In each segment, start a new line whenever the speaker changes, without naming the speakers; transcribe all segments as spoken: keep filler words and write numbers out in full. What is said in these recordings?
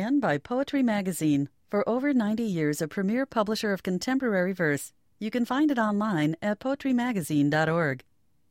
again by Poetry Magazine. For over ninety years, a premier publisher of contemporary verse. You can find it online at poetry magazine dot org.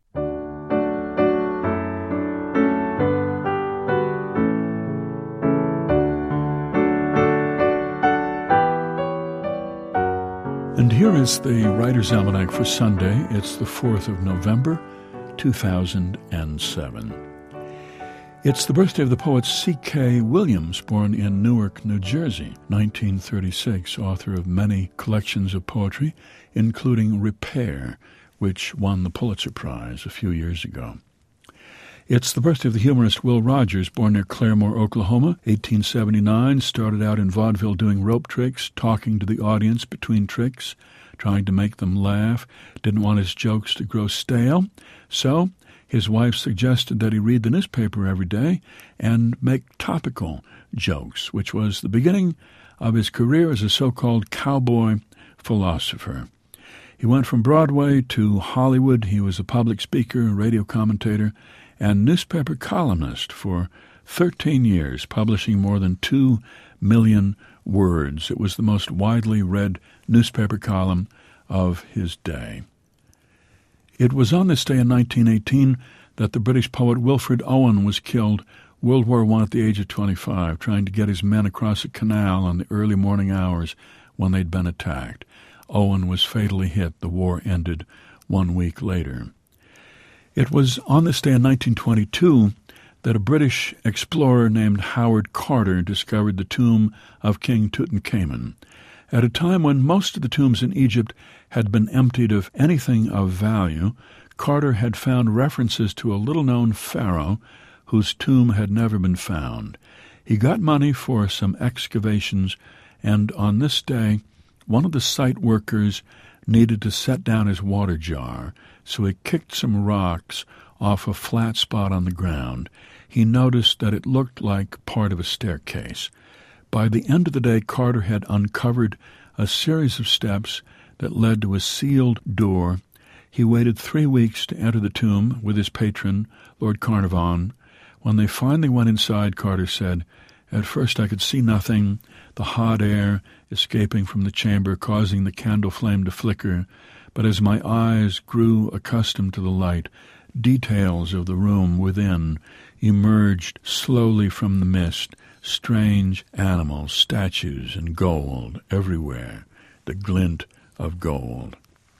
And here is the Writer's Almanac for Sunday. It's the fourth of November, two thousand seven. It's the birthday of the poet C K Williams, born in Newark, New Jersey, nineteen thirty-six, author of many collections of poetry, including Repair, which won the Pulitzer Prize a few years ago. It's the birthday of the humorist Will Rogers, born near Claremore, Oklahoma, eighteen seventy-nine, started out in vaudeville doing rope tricks, talking to the audience between tricks, trying to make them laugh, didn't want his jokes to grow stale, so his wife suggested that he read the newspaper every day and make topical jokes, which was the beginning of his career as a so-called cowboy philosopher. He went from Broadway to Hollywood. He was a public speaker, radio commentator, and newspaper columnist for thirteen years, publishing more than two million words. It was the most widely read newspaper column of his day. It was on this day in nineteen eighteen that the British poet Wilfred Owen was killed, World War One, at the age of twenty-five, trying to get his men across a canal in the early morning hours when they'd been attacked. Owen was fatally hit. The war ended one week later. It was on this day in nineteen twenty-two that a British explorer named Howard Carter discovered the tomb of King Tutankhamun. At a time when most of the tombs in Egypt had been emptied of anything of value, Carter had found references to a little-known pharaoh whose tomb had never been found. He got money for some excavations, and on this day, one of the site workers needed to set down his water jar, so he kicked some rocks off a flat spot on the ground. He noticed that it looked like part of a staircase. By the end of the day, Carter had uncovered a series of steps that led to a sealed door. He waited three weeks to enter the tomb with his patron, Lord Carnarvon. When they finally went inside, Carter said, "At first I could see nothing, the hot air escaping from the chamber causing the candle flame to flicker, but as my eyes grew accustomed to the light, details of the room within emerged slowly from the mist, strange animals, statues, and gold everywhere, the glint of gold."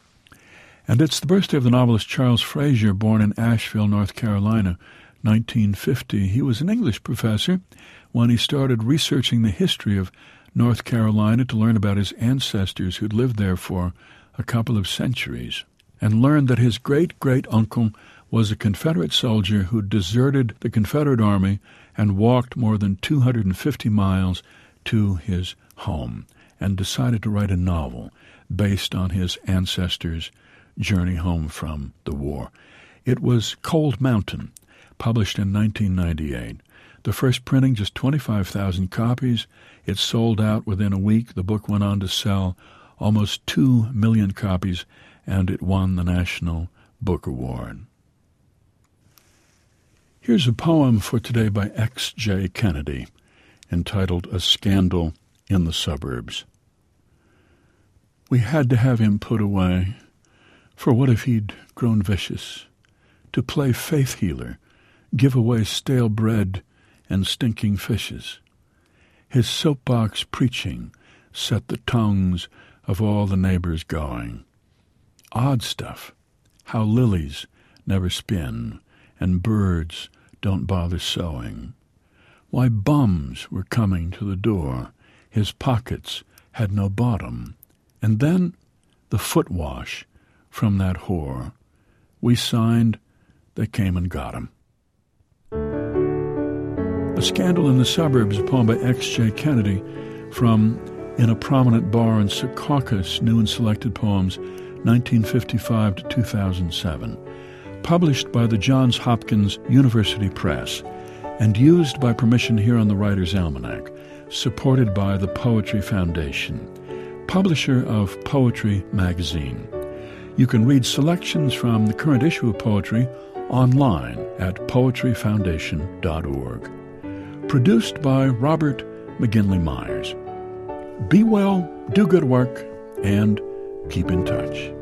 And it's the birthday of the novelist Charles Frazier, born in Asheville, North Carolina, nineteen fifty. He was an English professor when he started researching the history of North Carolina to learn about his ancestors who'd lived there for a couple of centuries, and learned that his great-great-uncle was a Confederate soldier who deserted the Confederate Army and walked more than two hundred fifty miles to his home, and decided to write a novel based on his ancestors' journey home from the war. It was Cold Mountain, published in nineteen ninety-eight. The first printing, just twenty-five thousand copies. It sold out within a week. The book went on to sell almost two million copies, and it won the National Book Award. Here's a poem for today by X J Kennedy, entitled A Scandal in the Suburbs. We had to have him put away, for what if he'd grown vicious? To play faith healer, give away stale bread and stinking fishes. His soapbox preaching set the tongues of all the neighbors going. Odd stuff, how lilies never spin, and birds don't bother sowing. Why bums were coming to the door, his pockets had no bottom. And then the foot wash from that whore. We signed, they came and got him. A Scandal in the Suburbs, a poem by X J Kennedy from In a Prominent Bar in Secaucus, New and Selected Poems, nineteen fifty-five to two thousand seven. Published by the Johns Hopkins University Press and used by permission here on the Writer's Almanac, supported by the Poetry Foundation, publisher of Poetry Magazine. You can read selections from the current issue of Poetry online at poetry foundation dot org. Produced by Robert McGinley Myers. Be well, do good work, and keep in touch.